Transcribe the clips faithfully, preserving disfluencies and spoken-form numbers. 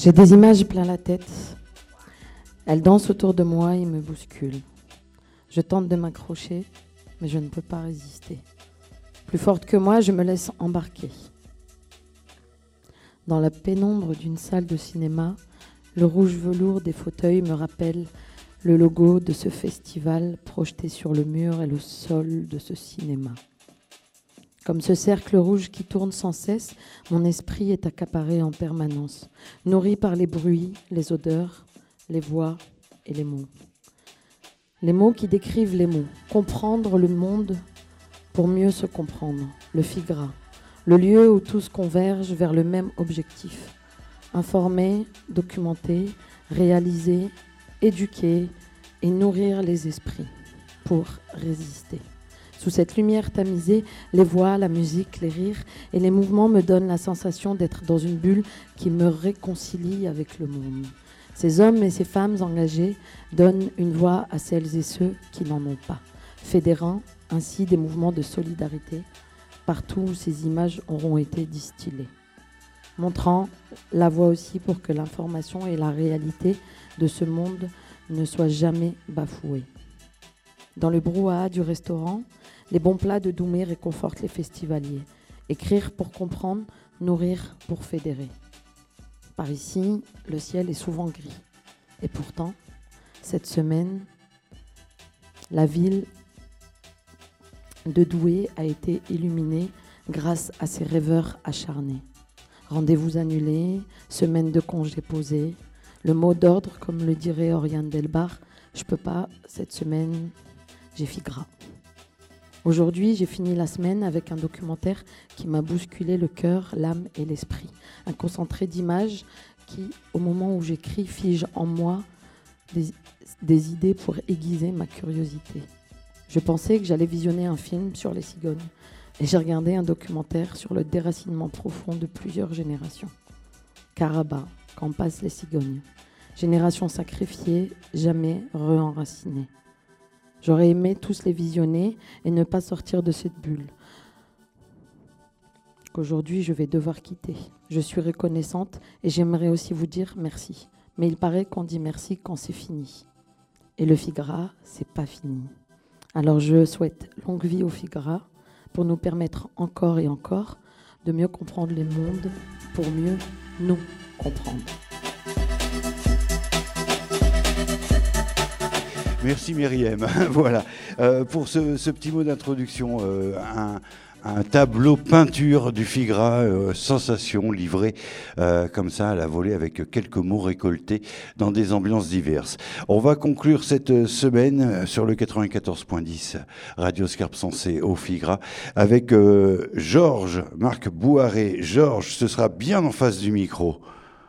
J'ai des images plein la tête. Elles dansent autour de moi et me bousculent. Je tente de m'accrocher, mais je ne peux pas résister. Plus forte que moi, je me laisse embarquer. Dans la pénombre d'une salle de cinéma, le rouge velours des fauteuils me rappelle le logo de ce festival projeté sur le mur et le sol de ce cinéma. Comme ce cercle rouge qui tourne sans cesse, mon esprit est accaparé en permanence, nourri par les bruits, les odeurs, les voix et les mots. Les mots qui décrivent les mots. Comprendre le monde pour mieux se comprendre. Le FIGRA, le lieu où tous convergent vers le même objectif. Informer, documenter, réaliser, éduquer et nourrir les esprits pour résister. Sous cette lumière tamisée, les voix, la musique, les rires et les mouvements me donnent la sensation d'être dans une bulle qui me réconcilie avec le monde. Ces hommes et ces femmes engagés donnent une voix à celles et ceux qui n'en ont pas, fédérant ainsi des mouvements de solidarité partout où ces images auront été distillées, montrant la voie aussi pour que l'information et la réalité de ce monde ne soient jamais bafouées. Dans le brouhaha du restaurant, les bons plats de Doumé réconfortent les festivaliers. Écrire pour comprendre, nourrir pour fédérer. Par ici, le ciel est souvent gris. Et pourtant, cette semaine, la ville de Douai a été illuminée grâce à ces rêveurs acharnés. Rendez-vous annulés, semaine de congés posés. Le mot d'ordre, comme le dirait Oriane Delbar, je peux pas, cette semaine, j'ai FIGRA. Aujourd'hui, j'ai fini la semaine avec un documentaire qui m'a bousculé le cœur, l'âme et l'esprit. Un concentré d'images qui, au moment où j'écris, fige en moi des, des idées pour aiguiser ma curiosité. Je pensais que j'allais visionner un film sur les cigognes et j'ai regardé un documentaire sur le déracinement profond de plusieurs générations. Karaba, quand passent les cigognes. Génération sacrifiée, jamais re-enracinée. J'aurais aimé tous les visionner et ne pas sortir de cette bulle qu'aujourd'hui je vais devoir quitter. Je suis reconnaissante et j'aimerais aussi vous dire merci. Mais il paraît qu'on dit merci quand c'est fini. Et le FIGRA, c'est pas fini. Alors je souhaite longue vie au FIGRA pour nous permettre encore et encore de mieux comprendre les mondes, pour mieux nous comprendre. Merci Myriam. Voilà, euh, pour ce, ce petit mot d'introduction, euh, un, un tableau peinture du FIGRA, euh, sensation livrée euh, comme ça à la volée avec quelques mots récoltés dans des ambiances diverses. On va conclure cette semaine sur le quatre-vingt-quatorze point dix Radio Scarpe Sensée au FIGRA avec euh, Georges, Marc Bouharé. Georges, ce sera bien en face du micro.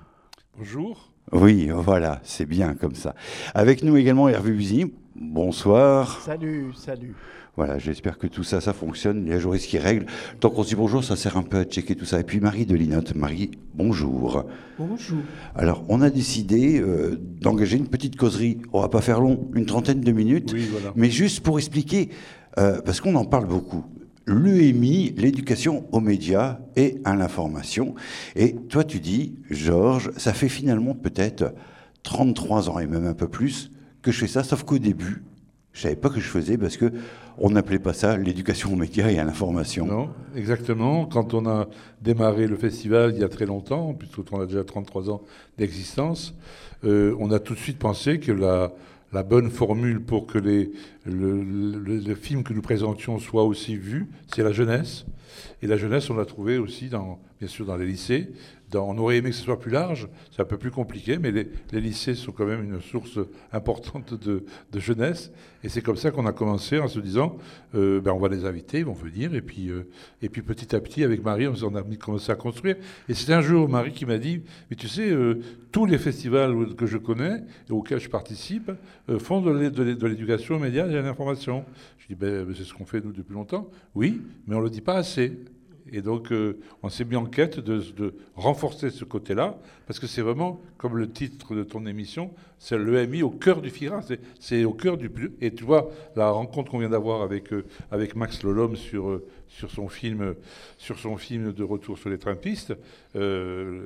Bonjour. Oui, voilà, c'est bien comme ça. Avec nous également Hervé Buzy. Bonsoir. Salut, salut. Voilà, j'espère que tout ça, ça fonctionne. Il y a Joris qui règle. Tant qu'on dit bonjour, ça sert un peu à checker tout ça. Et puis Marie de Linotte. Marie, bonjour. Bonjour. Alors, on a décidé euh, d'engager une petite causerie. On va pas faire long, une trentaine de minutes. Oui, voilà. Mais juste pour expliquer, euh, parce qu'on en parle beaucoup. L'E M I, l'éducation aux médias et à l'information. Et toi, tu dis, Georges, ça fait finalement peut-être trente-trois ans et même un peu plus que je fais ça, sauf qu'au début, je savais pas que je faisais parce que on n'appelait pas ça l'éducation aux médias et à l'information. Non, exactement. Quand on a démarré le festival il y a très longtemps, puisqu'on a déjà trente-trois ans d'existence, euh, on a tout de suite pensé que la... La bonne formule pour que les, le, le, le film que nous présentions soit aussi vu, c'est la jeunesse. Et la jeunesse, on l'a trouvé aussi, dans, bien sûr, dans les lycées. Dans, on aurait aimé que ce soit plus large, c'est un peu plus compliqué, mais les, les lycées sont quand même une source importante de, de jeunesse. Et c'est comme ça qu'on a commencé en se disant, euh, ben on va les inviter, ils vont venir. Et puis, euh, et puis petit à petit, avec Marie, on, on a commencé à construire. Et c'est un jour Marie qui m'a dit, mais tu sais, euh, tous les festivals que je connais et auxquels je participe euh, font de, de, de l'éducation aux médias et à l'information. Je dis, ben, c'est ce qu'on fait nous depuis longtemps. Oui, mais on ne le dit pas assez. Et donc, euh, on s'est mis en quête de, de renforcer ce côté-là, parce que c'est vraiment, comme le titre de ton émission, c'est l'E M I au cœur du FIGRA, c'est, c'est au cœur du... Et tu vois, la rencontre qu'on vient d'avoir avec, euh, avec Max Lolhomme sur, euh, sur, son film, sur son film de Retour sur les Trampistes, euh,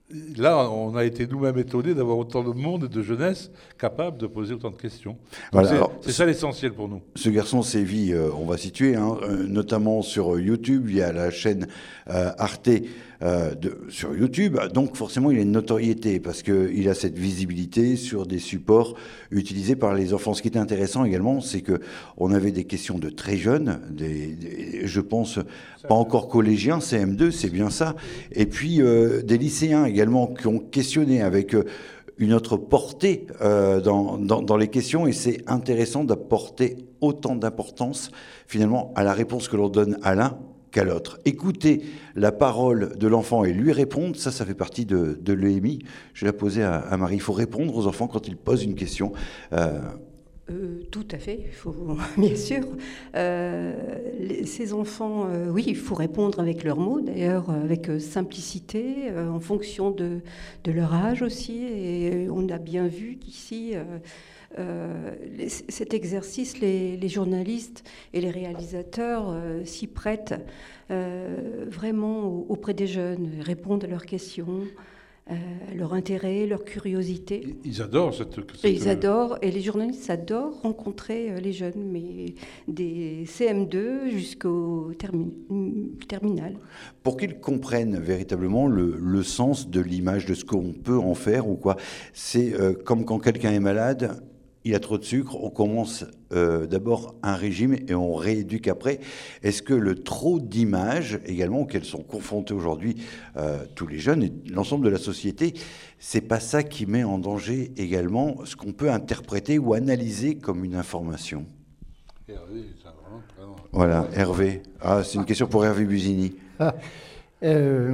là, on a été nous-mêmes étonnés d'avoir autant de monde et de jeunesse capable de poser autant de questions. Voilà, c'est, alors, c'est ça l'essentiel pour nous. Ce garçon sévit, euh, on va situer, hein, euh, notamment sur YouTube, il y a la chaîne euh, Arte euh, de, sur YouTube, donc forcément il a une notoriété parce qu'il a cette visibilité sur des supports utilisés par les enfants. Ce qui est intéressant également, c'est qu'on avait des questions de très jeunes, des, des, je pense pas encore collégiens, C M deux, c'est bien ça, et puis euh, des lycéens également qui ont questionné avec... Euh, une autre portée euh, dans, dans, dans les questions, et c'est intéressant d'apporter autant d'importance finalement à la réponse que l'on donne à l'un qu'à l'autre. Écouter la parole de l'enfant et lui répondre, ça, ça fait partie de, de l'E M I. Je vais la poser à, à Marie. Il faut répondre aux enfants quand ils posent une question. Euh, Euh, tout à fait, il faut, bien sûr. Euh, les, ces enfants, euh, oui, il faut répondre avec leurs mots, d'ailleurs, avec euh, simplicité, euh, en fonction de, de leur âge aussi. Et on a bien vu qu'ici, euh, euh, les, cet exercice, les, les journalistes et les réalisateurs euh, s'y prêtent euh, vraiment auprès des jeunes, répondent à leurs questions. Euh, leur intérêt, leur curiosité. Ils adorent cette... cette... Et ils adorent, et les journalistes adorent rencontrer les jeunes, mais des C M deux jusqu'au termi terminal. Pour qu'ils comprennent véritablement le, le sens de l'image, de ce qu'on peut en faire ou quoi. C'est euh, comme quand quelqu'un est malade, il a trop de sucre, on commence euh, d'abord un régime et on rééduque après. Est-ce que le trop d'images, également, auxquelles sont confrontés aujourd'hui euh, tous les jeunes et l'ensemble de la société, c'est pas ça qui met en danger également ce qu'on peut interpréter ou analyser comme une information? Hervé, ça vraiment, vraiment... Voilà, Hervé. Ah, c'est une question pour Hervé Busini. Ah, euh,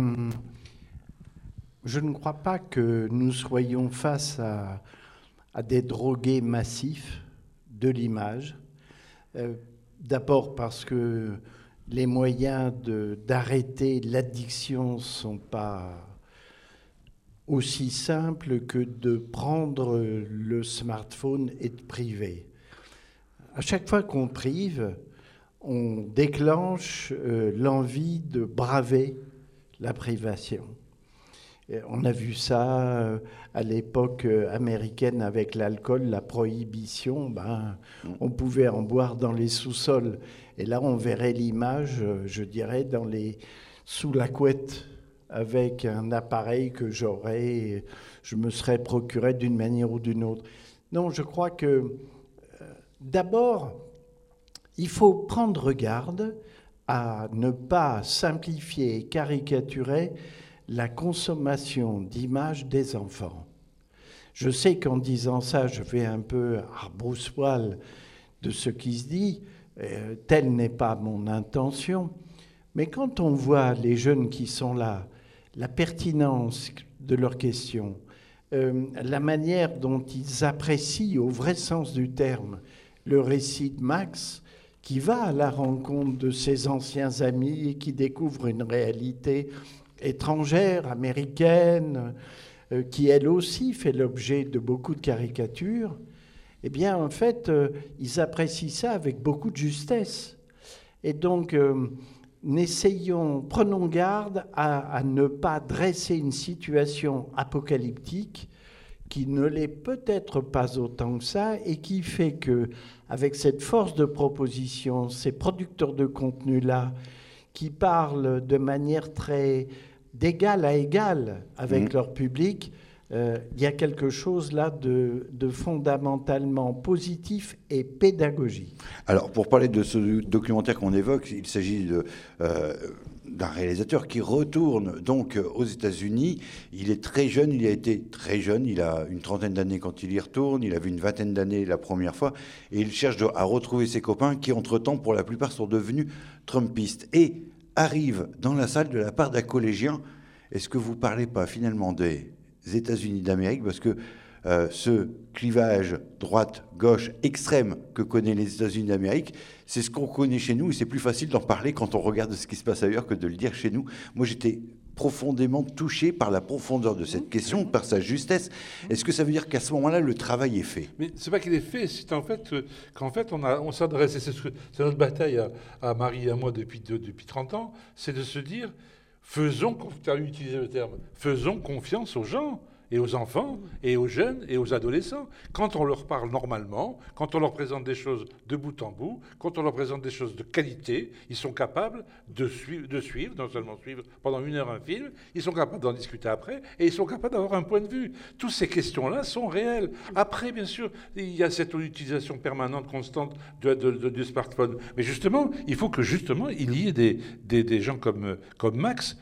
je ne crois pas que nous soyons face à... à des drogués massifs de l'image. Euh, D'abord parce que les moyens de, d'arrêter l'addiction ne sont pas aussi simples que de prendre le smartphone et de priver. À chaque fois qu'on prive, on déclenche euh, l'envie de braver la privation. On a vu ça à l'époque américaine avec l'alcool, la prohibition. Ben, on pouvait en boire dans les sous-sols. Et là, on verrait l'image, je dirais, dans les, sous la couette, avec un appareil que j'aurais, je me serais procuré d'une manière ou d'une autre. Non, je crois que euh, d'abord, il faut prendre garde à ne pas simplifier et caricaturer la consommation d'images des enfants. Je sais qu'en disant ça, je vais un peu à rebrousse-poil de ce qui se dit, euh, telle n'est pas mon intention, mais quand on voit les jeunes qui sont là, la pertinence de leurs questions, euh, la manière dont ils apprécient au vrai sens du terme le récit de Max, qui va à la rencontre de ses anciens amis et qui découvre une réalité étrangère, américaine, euh, qui elle aussi fait l'objet de beaucoup de caricatures, eh bien en fait, euh, ils apprécient ça avec beaucoup de justesse. Et donc, euh, n'essayons, prenons garde à, à ne pas dresser une situation apocalyptique qui ne l'est peut-être pas autant que ça et qui fait que, avec cette force de proposition, ces producteurs de contenu-là, qui parlent de manière très d'égal à égal avec mmh. leur public, euh, il y a quelque chose là de, de fondamentalement positif et pédagogique. Alors, pour parler de ce documentaire qu'on évoque, il s'agit de, euh, d'un réalisateur qui retourne donc aux États-Unis. Il est très jeune, il a été très jeune, il a une trentaine d'années quand il y retourne, il avait une vingtaine d'années la première fois, et il cherche à retrouver ses copains qui, entre-temps, pour la plupart, sont devenus trumpistes. Et arrive dans la salle de la part d'un collégien. Est-ce que vous ne parlez pas finalement des États-Unis d'Amérique? Parce que euh, ce clivage droite-gauche extrême que connaissent les États-Unis d'Amérique, c'est ce qu'on connaît chez nous et c'est plus facile d'en parler quand on regarde ce qui se passe ailleurs que de le dire chez nous. Moi, j'étais profondément touché par la profondeur de cette question, par sa justesse. Est-ce que ça veut dire qu'à ce moment-là, le travail est fait? Mais c'est pas qu'il est fait, c'est en fait euh, qu'en fait on, a, on s'adresse, et c'est, ce que, c'est notre bataille à, à Marie et à moi depuis, de, depuis trente ans, c'est de se dire, faisons, tu as utilisé le terme, faisons confiance aux gens, et aux enfants, et aux jeunes, et aux adolescents. Quand on leur parle normalement, quand on leur présente des choses de bout en bout, quand on leur présente des choses de qualité, ils sont capables de suivre, de suivre, non seulement suivre pendant une heure un film, ils sont capables d'en discuter après, et ils sont capables d'avoir un point de vue. Toutes ces questions-là sont réelles. Après, bien sûr, il y a cette utilisation permanente, constante de, de, de, du smartphone. Mais justement, il faut que justement, il y ait des, des, des gens comme, comme Max,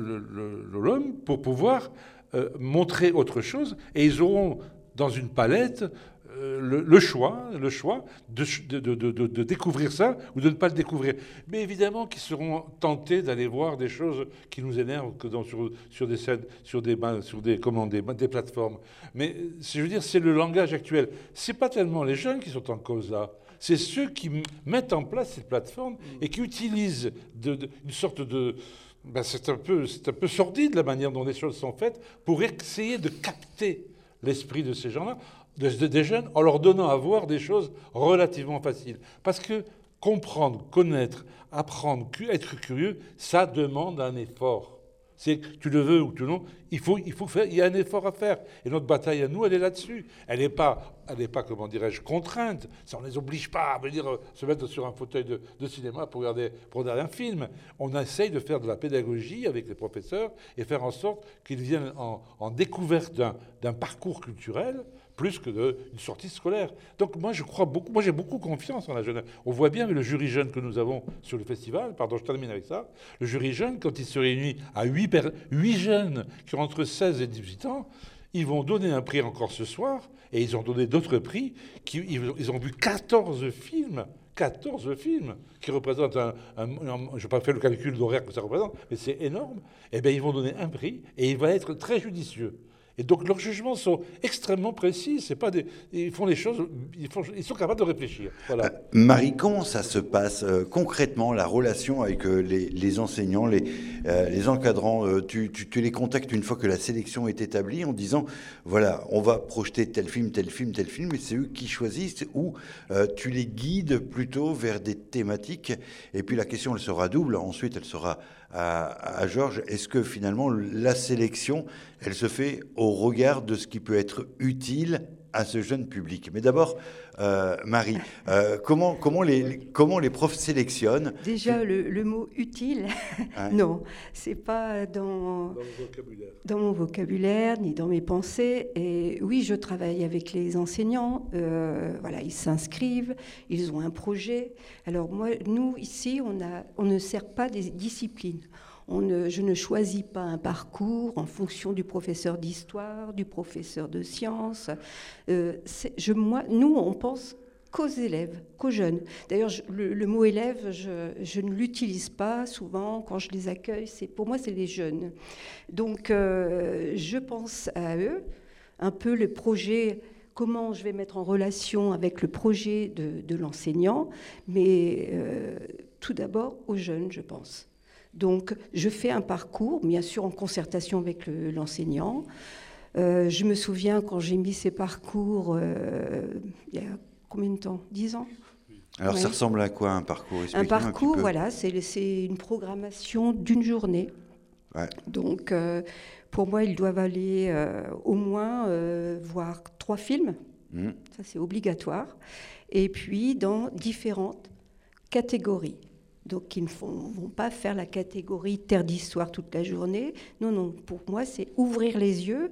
l'homme, pour pouvoir Euh, montrer autre chose, et ils auront dans une palette euh, le, le choix, le choix de, de, de, de, de découvrir ça ou de ne pas le découvrir. Mais évidemment qu'ils seront tentés d'aller voir des choses qui nous énervent que dans, sur, sur des scènes, sur des, sur des, comment, des, des plateformes. Mais je veux dire, c'est le langage actuel. C'est pas tellement les jeunes qui sont en cause là. C'est ceux qui mettent en place cette plateforme et qui utilisent de, de, une sorte de Ben c'est un peu, c'est un peu sordide la manière dont les choses sont faites pour essayer de capter l'esprit de ces gens-là, de, de, des jeunes, en leur donnant à voir des choses relativement faciles. Parce que comprendre, connaître, apprendre, être curieux, ça demande un effort. C'est que tu le veux ou tu non, il faut, il faut faire, il y a un effort à faire. Et notre bataille à nous, elle est là-dessus. Elle n'est pas, elle n'est pas, comment dirais-je, contrainte. Ça, on ne les oblige pas à venir se mettre sur un fauteuil de, de cinéma pour regarder, pour regarder un film. On essaye de faire de la pédagogie avec les professeurs et faire en sorte qu'ils viennent en, en découverte d'un, d'un parcours culturel plus que d'une sortie scolaire. Donc moi, je crois beaucoup, moi j'ai beaucoup confiance en la jeunesse. On voit bien le jury jeune que nous avons sur le festival, pardon, je termine avec ça, le jury jeune, quand il se réunit à huit jeunes qui ont entre seize et dix-huit ans, ils vont donner un prix encore ce soir, et ils ont donné d'autres prix, qui, ils ont vu quatorze films, quatorze films, qui représentent un, un, un je n'ai pas fait le calcul d'horaire que ça représente, mais c'est énorme. Eh bien, ils vont donner un prix, et il va être très judicieux. Et donc leurs jugements sont extrêmement précis. C'est pas des, ils font les choses, ils, font, ils sont capables de réfléchir. Voilà. Euh, Marie, comment ça se passe euh, concrètement, la relation avec euh, les, les enseignants, les, euh, les encadrants euh, tu, tu, tu les contactes une fois que la sélection est établie en disant, voilà, on va projeter tel film, tel film, tel film, et c'est eux qui choisissent, ou euh, tu les guides plutôt vers des thématiques. Et puis la question, elle sera double. Ensuite, elle sera à, à Georges. Est-ce que finalement, la sélection, elle se fait au regard de ce qui peut être utile à ce jeune public? Mais d'abord, euh, Marie, euh, comment, comment, les, comment les profs sélectionnent? Déjà, le, le mot utile, ouais. Non, c'est pas dans, dans, mon vocabulaire. dans mon vocabulaire, ni dans mes pensées. Et oui, je travaille avec les enseignants. Euh, voilà, ils s'inscrivent, ils ont un projet. Alors moi, nous, ici, on, a, on ne sert pas des disciplines. On ne, je ne choisis pas un parcours en fonction du professeur d'histoire, du professeur de sciences. Euh, je, moi, nous, on pense qu'aux élèves, qu'aux jeunes. D'ailleurs, je, le, le mot élève, je, je ne l'utilise pas souvent quand je les accueille. C'est, pour moi, c'est les jeunes. Donc, euh, je pense à eux, un peu le projet, comment je vais mettre en relation avec le projet de, de l'enseignant, mais euh, tout d'abord aux jeunes, je pense. Donc, je fais un parcours, bien sûr en concertation avec le, l'enseignant. Euh, je me souviens quand j'ai mis ces parcours, euh, il y a combien de temps? Dix ans? Alors, ouais. Ça ressemble à quoi un parcours? Un parcours, un voilà, c'est, c'est une programmation d'une journée. Ouais. Donc, euh, pour moi, ils doivent aller euh, au moins euh, voir trois films. Mmh. Ça, c'est obligatoire. Et puis, dans différentes catégories. Donc, ils ne vont pas faire la catégorie terre d'histoire toute la journée. Non, non, pour moi, c'est ouvrir les yeux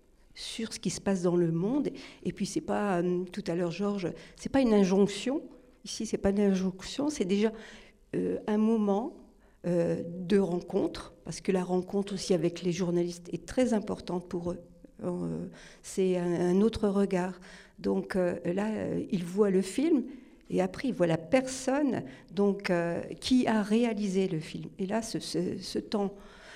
sur ce qui se passe dans le monde. Et puis, c'est pas, euh, tout à l'heure, Georges, c'est pas une injonction. Ici, c'est pas une injonction, c'est déjà euh, un moment euh, de rencontre, parce que la rencontre aussi avec les journalistes est très importante pour eux. Euh, c'est un, un autre regard. Donc euh, là, euh, ils voient le film, et après, ils voient la personne donc, euh, qui a réalisé le film. Et là, ce, ce, ce temps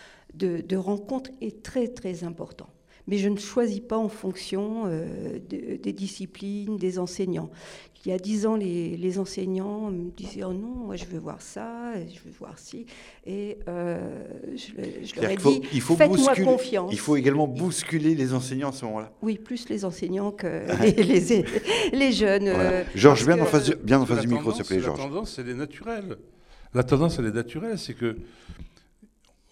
de, de rencontre est très, très important. Mais je ne choisis pas en fonction euh, de, des disciplines, des enseignants. Il y a dix ans, les, les enseignants me disaient « Oh non, moi je veux voir ça, je veux voir ci ». Et euh, je, je leur ai faut, dit « Faites-moi confiance ». Il faut également bousculer les enseignants à ce moment-là. Oui, plus les enseignants que les, les, les jeunes. Voilà. Euh, Georges, bien en face, bien en face du micro, s'il te plaît, Georges. La tendance, elle est naturelle. La tendance, elle est naturelle, c'est que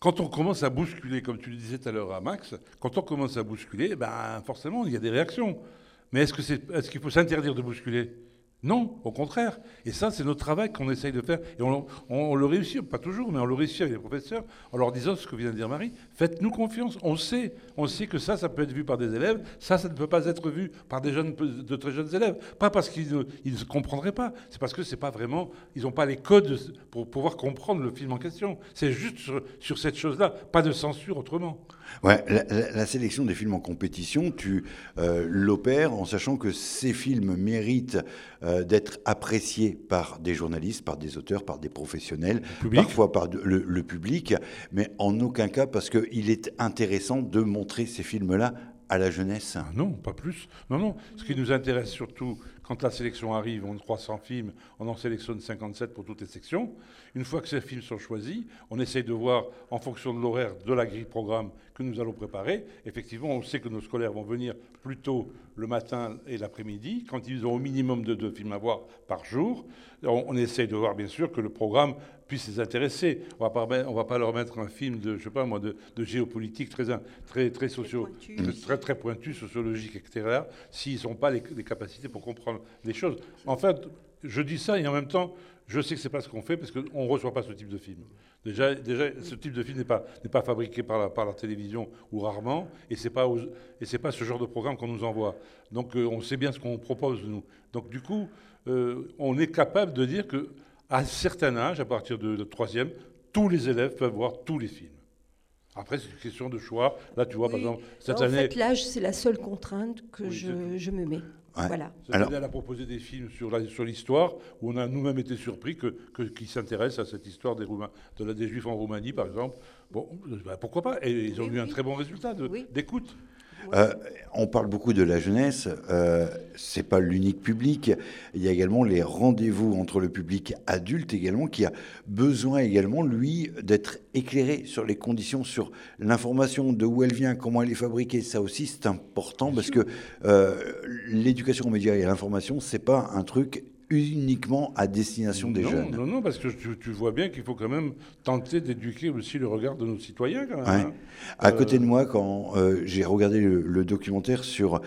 quand on commence à bousculer, comme tu le disais tout à l'heure à Max, quand on commence à bousculer, ben, forcément, il y a des réactions. Mais est-ce que c'est, est-ce qu'il faut s'interdire de bousculer ? Non, au contraire. Et ça, c'est notre travail qu'on essaye de faire. Et on, on, on le réussit, pas toujours, mais on le réussit avec les professeurs, en leur disant ce que vient de dire Marie. Faites-nous confiance. On sait, on sait que ça, ça peut être vu par des élèves. Ça, ça ne peut pas être vu par des jeunes, de très jeunes élèves. Pas parce qu'ils ne, ils ne comprendraient pas. C'est parce que c'est pas vraiment, ils n'ont pas les codes pour pouvoir comprendre le film en question. C'est juste sur, sur cette chose-là. Pas de censure autrement. Ouais, la, la, la sélection des films en compétition, tu euh, l'opères en sachant que ces films méritent euh, d'être appréciés par des journalistes, par des auteurs, par des professionnels, parfois par de, le, le public, mais en aucun cas parce qu'il est intéressant de montrer ces films-là à la jeunesse. Ah non, pas plus. Non, non. Ce qui nous intéresse surtout, quand la sélection arrive, on a trois cents films, on en sélectionne cinquante-sept pour toutes les sections. Une fois que ces films sont choisis, on essaye de voir, en fonction de l'horaire de la grille programme que nous allons préparer. Effectivement, on sait que nos scolaires vont venir plutôt le matin et l'après-midi, quand ils ont au minimum de deux films à voir par jour. On, on essaye de voir, bien sûr, que le programme puisse les intéresser. On va pas, on va pas leur mettre un film de, je sais pas moi, de, de géopolitique très, très, très, socio, très, très, très pointu, sociologique, et cetera, s'ils n'ont pas les, les capacités pour comprendre les choses. En fait, je dis ça et en même temps, je sais que c'est pas ce qu'on fait parce qu'on ne reçoit pas ce type de film. Déjà, déjà ce type de film n'est pas, n'est pas fabriqué par la, par la télévision ou rarement, et c'est pas, aux, et c'est pas ce genre de programme qu'on nous envoie. Donc, euh, on sait bien ce qu'on propose nous. Donc, du coup, euh, on est capable de dire que à un certain âge, à partir de, de troisième, tous les élèves peuvent voir tous les films. Après, c'est une question de choix. Là, tu vois, oui. Par exemple, cette en année... En fait, l'âge, c'est la seule contrainte que oui, je, je me mets. Ouais. Voilà. Cette Alors... année, elle a proposé des films sur, la, sur l'histoire, où on a nous-mêmes été surpris que, que, qu'ils s'intéressent à cette histoire des, Roumains, de la, des Juifs en Roumanie, par exemple. Bon, ben, pourquoi pas ? Et ils ont oui, eu oui. un très bon résultat de, oui. d'écoute. Euh, on parle beaucoup de la jeunesse, euh, c'est pas l'unique public. Il y a également les rendez-vous entre le public adulte également, qui a besoin également, lui, d'être éclairé sur les conditions, sur l'information, de où elle vient, comment elle est fabriquée. Ça aussi, c'est important parce que euh, l'éducation aux médias et à l'information, c'est pas un truc uniquement à destination des non, jeunes. Non, non, parce que tu, tu vois bien qu'il faut quand même tenter d'éduquer aussi le regard de nos citoyens. Quand même, ouais. hein. À euh... côté de moi, quand euh, j'ai regardé le, le documentaire sur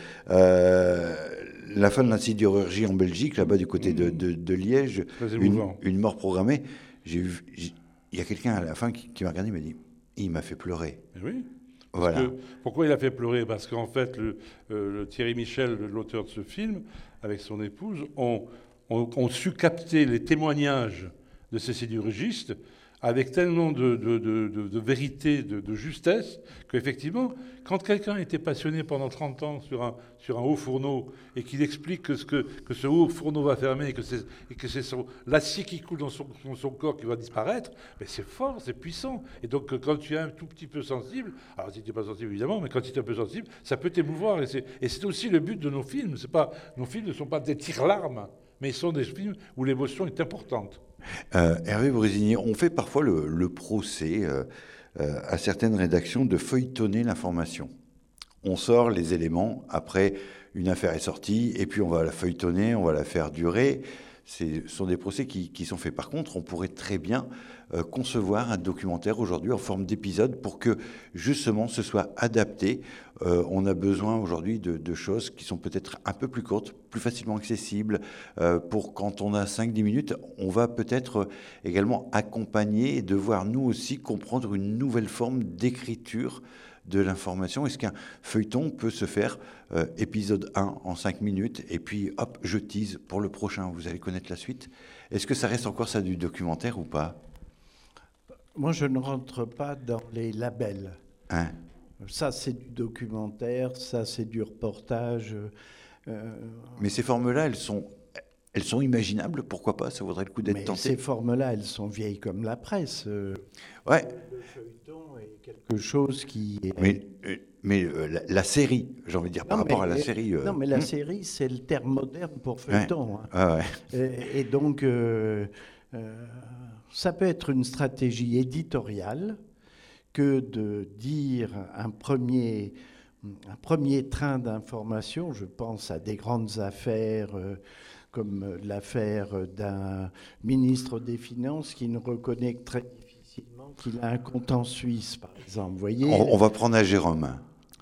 euh, la fin de la sidérurgie en Belgique, là-bas du côté mmh. de, de, de Liège, une, une mort programmée, j'ai vu, il y a quelqu'un à la fin qui, qui m'a regardé et m'a dit « il m'a fait pleurer ». Oui. Parce voilà. que, pourquoi il a fait pleurer ? Parce qu'en fait, le, euh, le Thierry Michel, l'auteur de ce film, avec son épouse, ont... ont, ont su capter les témoignages de ces sidérurgistes avec tellement de, de, de, de, de vérité, de, de justesse, qu'effectivement, quand quelqu'un était passionné pendant trente ans sur un, sur un haut fourneau et qu'il explique que ce, que, que ce haut fourneau va fermer et que c'est, et que c'est son, l'acier qui coule dans son, dans son corps qui va disparaître, mais c'est fort, c'est puissant. Et donc, quand tu es un tout petit peu sensible, alors si tu n'es pas sensible évidemment, mais quand tu es un peu sensible, ça peut t'émouvoir. Et c'est, et c'est aussi le but de nos films. C'est pas, nos films ne sont pas des tire-larmes, mais ils sont des films où l'émotion est importante. Euh, Hervé Brésigny, on fait parfois le, le procès euh, euh, à certaines rédactions de feuilletonner l'information. On sort les éléments, après une affaire est sortie, et puis on va la feuilletonner, on va la faire durer. Ce sont des procès qui, qui sont faits. Par contre, on pourrait très bien euh, concevoir un documentaire aujourd'hui en forme d'épisode pour que justement ce soit adapté. Euh, on a besoin aujourd'hui de, de choses qui sont peut-être un peu plus courtes, plus facilement accessibles. Euh, pour quand on a cinq dix minutes, on va peut-être également accompagner et devoir nous aussi comprendre une nouvelle forme d'écriture de l'information. Est-ce qu'un feuilleton peut se faire euh, épisode un en cinq minutes et puis hop, je tease pour le prochain, vous allez connaître la suite. Est-ce que ça reste encore ça du documentaire ou pas ? Moi, je ne rentre pas dans les labels. Hein ? Ça, c'est du documentaire, ça, c'est du reportage. Euh... Mais ces formes-là, elles sont, elles sont imaginables, pourquoi pas ? Ça vaudrait le coup d'être Mais tenté. Ces formes-là, elles sont vieilles comme la presse. Ouais. Le feuilleton est quelque chose qui est... Mais, mais euh, la, la série, j'ai envie de dire, par non, rapport à la mais, série... Euh... Non, mais la hum. série, c'est le terme moderne pour feuilleton. Ouais. Hein. Ah ouais. Et, et donc, euh, euh, ça peut être une stratégie éditoriale que de dire un premier, un premier train d'information. Je pense à des grandes affaires... Euh, comme l'affaire d'un ministre des Finances qui ne reconnaît que très difficilement difficilement qu'il a un compte en Suisse, par exemple. Vous voyez, On, on va prendre un Jérôme. Pardon ?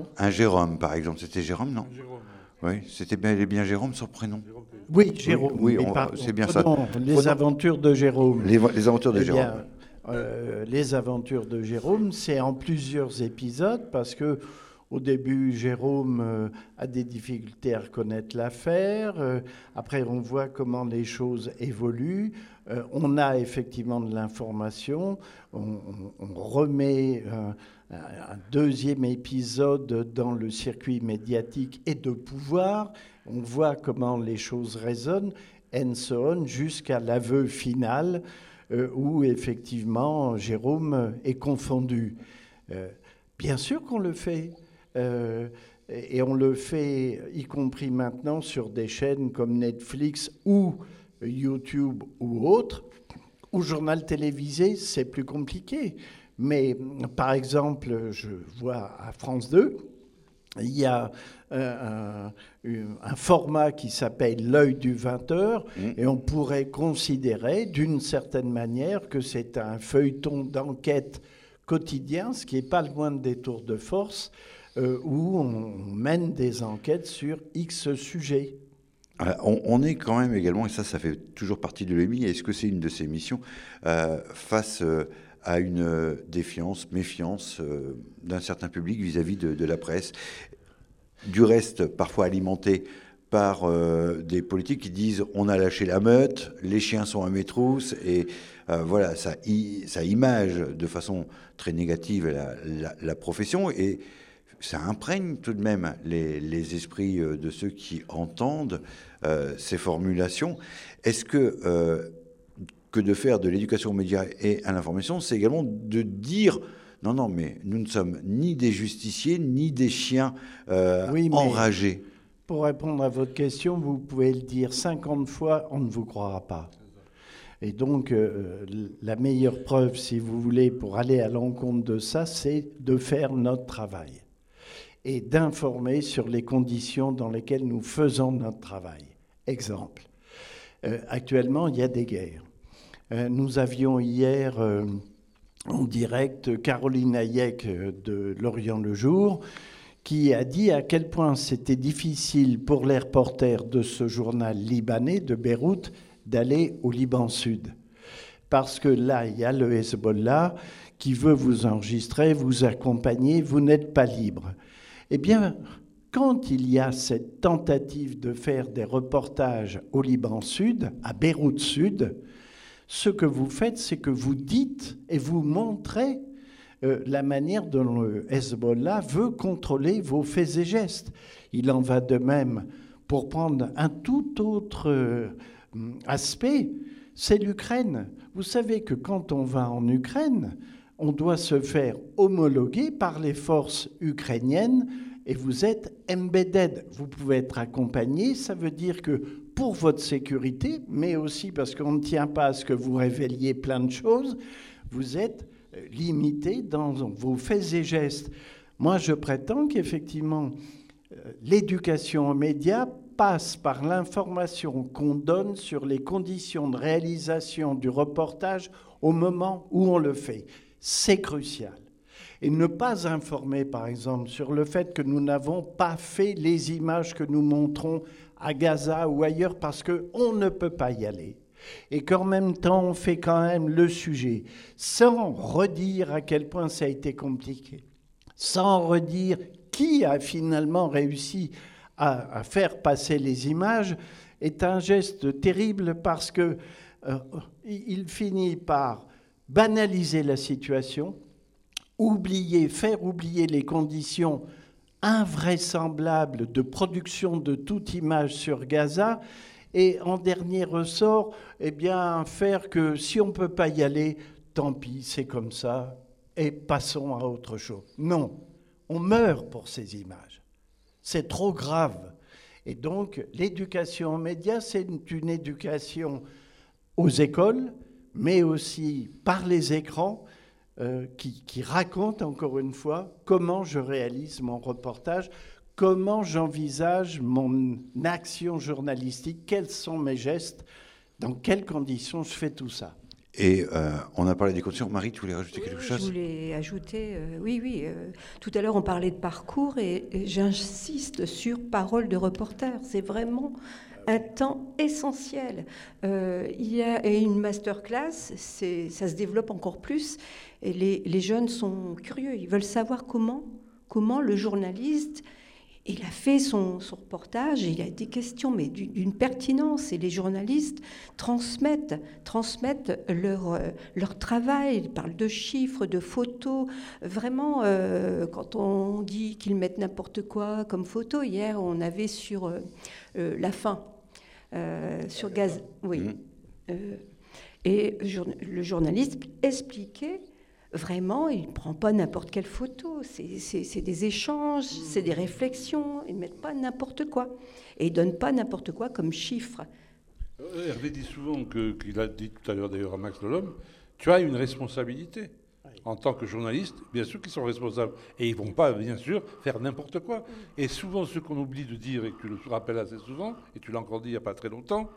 Un Jérôme, par exemple. C'était Jérôme, non ? Jérôme. Oui, c'était bien, bien Jérôme, son prénom. Oui, Jérôme. Oui, mais on- pardon, c'est bien ça. prenons Les Prenons- aventures de Jérôme. Les, les aventures de Eh bien, Jérôme. euh, les aventures de Jérôme, c'est en plusieurs épisodes parce que au début, Jérôme euh, a des difficultés à reconnaître l'affaire. Euh, après, on voit comment les choses évoluent. Euh, on a effectivement de l'information. On, on- on remet euh, un, un deuxième épisode dans le circuit médiatique et de pouvoir. On voit comment les choses résonnent, and so on, jusqu'à l'aveu final euh, où effectivement Jérôme est confondu. Euh, bien sûr qu'on le fait. Euh, et on le fait, y compris maintenant, sur des chaînes comme Netflix ou YouTube ou autres. Au journal télévisé, c'est plus compliqué. Mais par exemple, je vois à France deux, il y a un, un, un format qui s'appelle l'œil du vingt heures, mmh. et on pourrait considérer d'une certaine manière que c'est un feuilleton d'enquête quotidien, ce qui n'est pas loin des tours de force, euh, où on mène des enquêtes sur X sujets. Alors, on, on est quand même également, et ça, ça fait toujours partie de l'E M I, est-ce que c'est une de ces missions, euh, face euh, à une euh, défiance, méfiance euh, d'un certain public vis-à-vis de, de la presse, du reste parfois alimenté par euh, des politiques qui disent on a lâché la meute, les chiens sont à mes trousses, et euh, voilà, ça, ça image de façon très négative la, la, la profession, et ça imprègne tout de même les, les esprits de ceux qui entendent euh, ces formulations. Est-ce que, euh, que de faire de l'éducation aux médias et à l'information, c'est également de dire non, non, mais nous ne sommes ni des justiciers, ni des chiens euh, oui, enragés. Pour répondre à votre question, vous pouvez le dire cinquante fois, on ne vous croira pas. Et donc, euh, la meilleure preuve, si vous voulez, pour aller à l'encontre de ça, c'est de faire notre travail et d'informer sur les conditions dans lesquelles nous faisons notre travail. Exemple, euh, actuellement, il y a des guerres. Euh, nous avions hier euh, en direct Caroline Hayek de L'Orient le Jour, qui a dit à quel point c'était difficile pour les reporters de ce journal libanais, de Beyrouth, d'aller au Liban Sud. Parce que là, il y a le Hezbollah qui veut vous enregistrer, vous accompagner, vous n'êtes pas libre. Eh bien, quand il y a cette tentative de faire des reportages au Liban Sud, à Beyrouth Sud, ce que vous faites, c'est que vous dites et vous montrez euh, la manière dont le Hezbollah veut contrôler vos faits et gestes. Il en va de même, pour prendre un tout autre euh, aspect, c'est l'Ukraine. Vous savez que quand on va en Ukraine, on doit se faire homologuer par les forces ukrainiennes et vous êtes embedded. Vous pouvez être accompagné, ça veut dire que pour votre sécurité, mais aussi parce qu'on ne tient pas à ce que vous révéliez plein de choses, vous êtes limité dans vos faits et gestes. Moi, je prétends qu'effectivement, l'éducation aux médias passe par l'information qu'on donne sur les conditions de réalisation du reportage au moment où on le fait. C'est crucial. Et ne pas informer, par exemple, sur le fait que nous n'avons pas fait les images que nous montrons à Gaza ou ailleurs parce qu'on ne peut pas y aller. Et qu'en même temps, on fait quand même le sujet, sans redire à quel point ça a été compliqué, sans redire qui a finalement réussi à, à faire passer les images, est un geste terrible parce que euh, il finit par banaliser la situation, oublier, faire oublier les conditions invraisemblables de production de toute image sur Gaza, et en dernier ressort, eh bien, faire que si on ne peut pas y aller, tant pis, c'est comme ça, et passons à autre chose. Non, on meurt pour ces images. C'est trop grave. Et donc, l'éducation aux médias, c'est une éducation aux écoles, mais aussi par les écrans, euh, qui, qui racontent, encore une fois, comment je réalise mon reportage, comment j'envisage mon action journalistique, quels sont mes gestes, dans quelles conditions je fais tout ça. Et euh, on a parlé des conditions. Marie, tu voulais rajouter oui, quelque chose ? Je voulais ajouter, euh, oui, oui. Euh, tout à l'heure, on parlait de parcours et, et j'insiste sur parole de reporter. C'est vraiment un temps essentiel. Euh, il y a et une masterclass, c'est, ça se développe encore plus. Et les, les jeunes sont curieux. Ils veulent savoir comment, comment le journaliste... Il a fait son, son reportage et il a des questions, mais d'une, d'une pertinence. Et les journalistes transmettent, transmettent leur, euh, leur travail. Ils parlent de chiffres, de photos. Vraiment, euh, quand on dit qu'ils mettent n'importe quoi comme photo, hier, on avait sur euh, euh, la faim, euh, sur gaz. Oui. Mmh. Euh, et le journaliste expliquait. Vraiment, il ne prend pas n'importe quelle photo. C'est, c'est, c'est des échanges, c'est des réflexions. Ils ne mettent pas n'importe quoi. Et ils ne donnent pas n'importe quoi comme chiffre. Hervé dit souvent, que, qu'il a dit tout à l'heure d'ailleurs à Max Lelhomme, tu as une responsabilité. En tant que journaliste, bien sûr qu'ils sont responsables. Et ils ne vont pas, bien sûr, faire n'importe quoi. Et souvent, ce qu'on oublie de dire, et que tu le rappelles assez souvent, et tu l'as encore dit il n'y a pas très longtemps,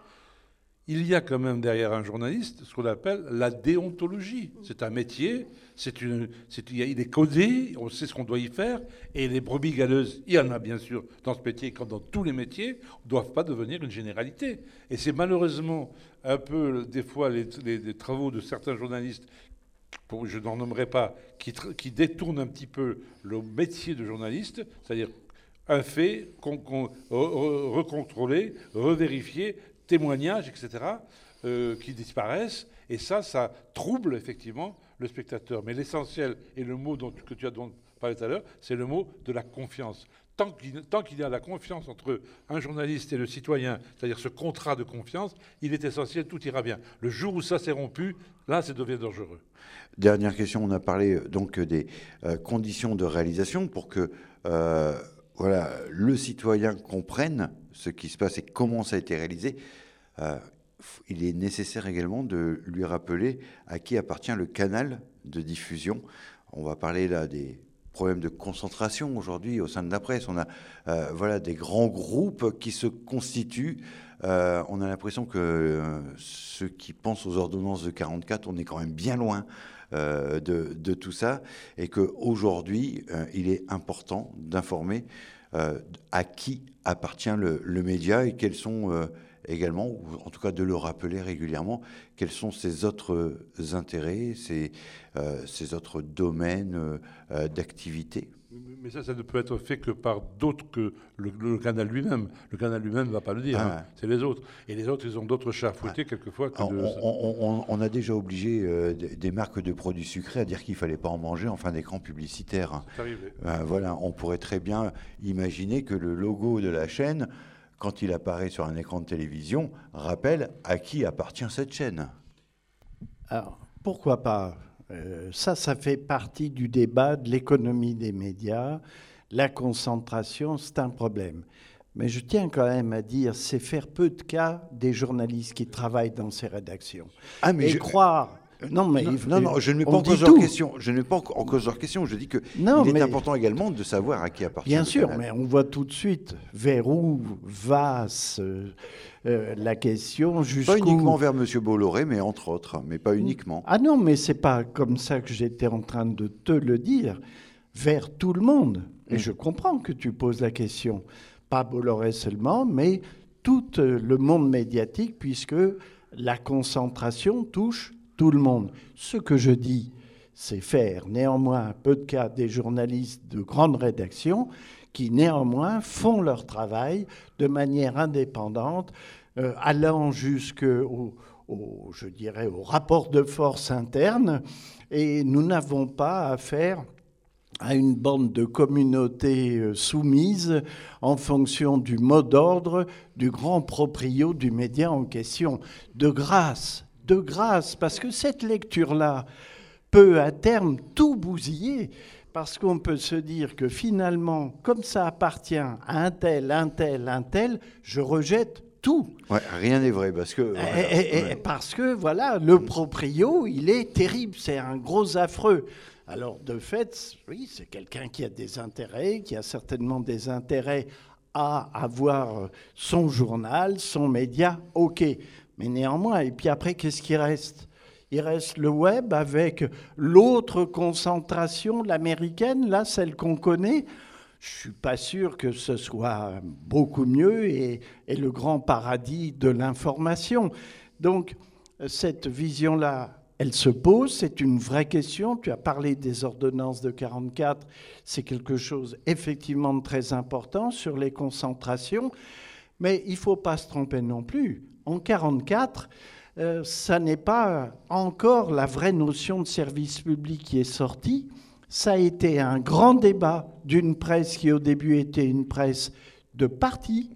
il y a quand même derrière un journaliste ce qu'on appelle la déontologie. C'est un métier, c'est une, c'est, il est codé, on sait ce qu'on doit y faire, et les brebis galeuses, il y en a bien sûr dans ce métier, comme dans tous les métiers, ne doivent pas devenir une généralité. Et c'est malheureusement un peu, des fois, les, les, les travaux de certains journalistes, pour, je n'en nommerai pas, qui, qui détournent un petit peu le métier de journaliste, c'est-à-dire un fait, qu'on, qu'on, recontrôler, revérifier, témoignages, et cetera, euh, qui disparaissent. Et ça, ça trouble effectivement le spectateur. Mais l'essentiel, et le mot dont, que tu as parlé tout à l'heure, c'est le mot de la confiance. Tant qu'il, tant qu'il y a la confiance entre un journaliste et le citoyen, c'est-à-dire ce contrat de confiance, il est essentiel, tout ira bien. Le jour où ça s'est rompu, là, ça devient dangereux. Dernière question, on a parlé donc des euh, conditions de réalisation pour que euh, voilà, le citoyen comprenne ce qui se passe et comment ça a été réalisé. Euh, il est nécessaire également de lui rappeler à qui appartient le canal de diffusion. On va parler là des problèmes de concentration aujourd'hui au sein de la presse. On a euh, voilà, des grands groupes qui se constituent. Euh, on a l'impression que euh, ceux qui pensent aux ordonnances de quarante-quatre, on est quand même bien loin euh, de, de tout ça. Et qu'aujourd'hui, euh, il est important d'informer euh, à qui appartient le, le média et quels sont euh, également, ou en tout cas de le rappeler régulièrement, quels sont ses autres intérêts, ses, euh, ses autres domaines euh, d'activité. Mais ça, ça ne peut être fait que par d'autres que le, le canal lui-même. Le canal lui-même ne va pas le dire, ah. hein. C'est les autres. Et les autres, ils ont d'autres chats à fouetter ah. quelquefois. Que on, de... on, on, on a déjà obligé euh, des marques de produits sucrés à dire qu'il ne fallait pas en manger en fin d'écran publicitaire. Hein. C'est arrivé. Euh, voilà, on pourrait très bien imaginer que le logo de la chaîne, quand il apparaît sur un écran de télévision, rappelle à qui appartient cette chaîne. Alors, pourquoi pas ? Euh, ça, ça fait partie du débat de l'économie des médias. La concentration, c'est un problème. Mais je tiens quand même à dire, c'est faire peu de cas des journalistes qui travaillent dans ces rédactions. Ah, mais Et je... croire... Non, mais non, il faut... non, non, je ne mets pas en cause leur question. Je ne mets pas en cause leur question. Je dis que non, il est mais... important également de savoir à qui appartient. Bien le sûr, canal. Mais on voit tout de suite vers où va euh, euh, la question. Jusqu'où... Pas uniquement vers M. Bolloré, mais entre autres, mais pas uniquement. Ah non, mais c'est pas comme ça que j'étais en train de te le dire. Vers tout le monde. Et mmh. je comprends que tu poses la question. Pas Bolloré seulement, mais tout le monde médiatique, puisque la concentration touche tout le monde. Ce que je dis, c'est faire néanmoins peu de cas des journalistes de grande rédaction qui néanmoins font leur travail de manière indépendante, euh, allant jusqu'au, au, je dirais, au rapport de force interne. Et nous n'avons pas affaire à une bande de communautés soumises en fonction du mot d'ordre du grand proprio du média en question. De grâce, de grâce, parce que cette lecture-là peut à terme tout bousiller, parce qu'on peut se dire que finalement, comme ça appartient à un tel, un tel, un tel, je rejette tout. Ouais, rien n'est vrai, parce que... Voilà, et, et, ouais. Parce que, voilà, le proprio, il est terrible, c'est un gros affreux. Alors, de fait, oui, c'est quelqu'un qui a des intérêts, qui a certainement des intérêts à avoir son journal, son média, ok. Mais néanmoins, et puis après, qu'est-ce qui reste ? Il reste le web avec l'autre concentration, l'américaine, là, celle qu'on connaît. Je ne suis pas sûr que ce soit beaucoup mieux et, et le grand paradis de l'information. Donc, cette vision-là, elle se pose, c'est une vraie question. Tu as parlé des ordonnances de quarante-quatre, c'est quelque chose effectivement de très important sur les concentrations, mais il ne faut pas se tromper non plus. En quarante-quatre, euh, ça n'est pas encore la vraie notion de service public qui est sortie. Ça a été un grand débat d'une presse qui au début était une presse de parti,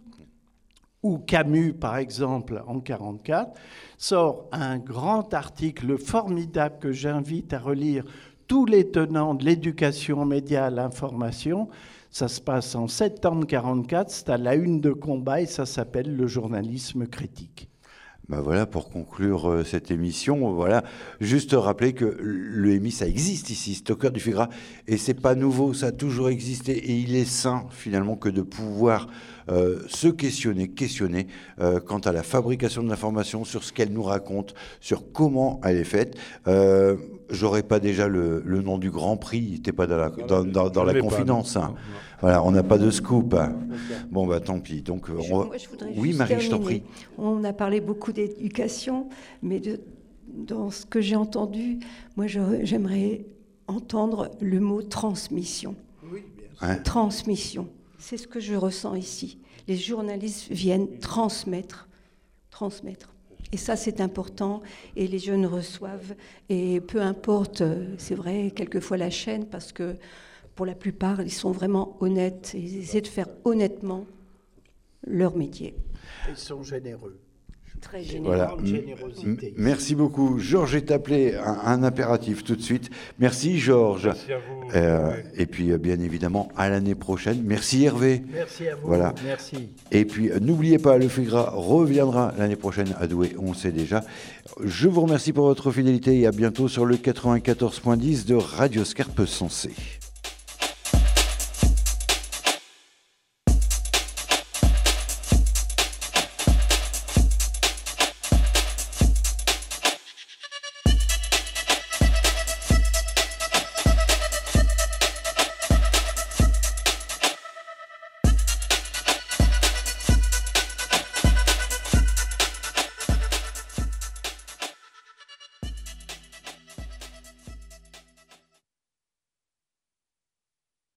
où Camus, par exemple, en quarante-quatre, sort un grand article formidable que j'invite à relire tous les tenants de l'éducation aux médias, à l'information. Ça se passe en septembre quarante-quatre, c'est à la une de Combat et ça s'appelle le journalisme critique. Ben voilà, pour conclure euh, cette émission, voilà, juste rappeler que le M I, ça existe ici, c'est au cœur du Figras, et c'est pas nouveau, ça a toujours existé, et il est sain finalement que de pouvoir euh, se questionner, questionner euh, quant à la fabrication de l'information, sur ce qu'elle nous raconte, sur comment elle est faite. Euh, J'aurais pas déjà le, le nom du Grand Prix, t'es pas dans la, dans, dans, dans la confidence. Hein. Voilà, on n'a pas de scoop. Hein. Bon, bah tant pis. Donc, je, on va... moi, je voudrais oui, juste Marie, terminer. je t'en prie. On a parlé beaucoup d'éducation, mais de, dans ce que j'ai entendu, moi, j'aimerais entendre le mot transmission. Oui, bien sûr. Hein? Transmission, c'est ce que je ressens ici. Les journalistes viennent transmettre, transmettre. Et ça, c'est important, et les jeunes reçoivent, et peu importe, c'est vrai, quelquefois la chaîne, parce que pour la plupart, ils sont vraiment honnêtes, et ils essaient de faire honnêtement leur métier. Ils sont généreux. Très généreux. Voilà. Générosité. Merci beaucoup. Georges est appelé un, un impératif tout de suite. Merci Georges. Merci à vous. Euh, et puis bien évidemment à l'année prochaine. Merci Hervé. Merci à vous. Voilà. Merci. Et puis n'oubliez pas, le Figras reviendra l'année prochaine à Douai, on le sait déjà. Je vous remercie pour votre fidélité et à bientôt sur le quatre-vingt-quatorze point dix de Radio Scarpe Sensée.